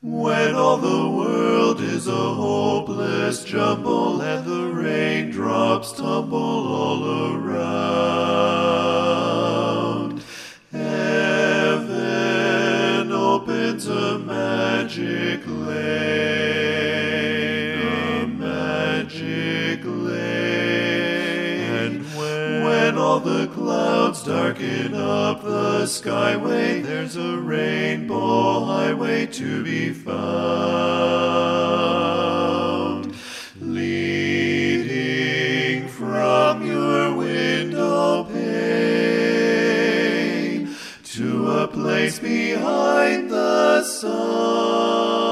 When all the world is a hopeless jumble and the raindrops tumble all around, heaven opens a magic lane, a magic lane. And when all the clouds darken up the skyway, there's a rainbow highway to be found, leading from your window pane to a place behind the sun.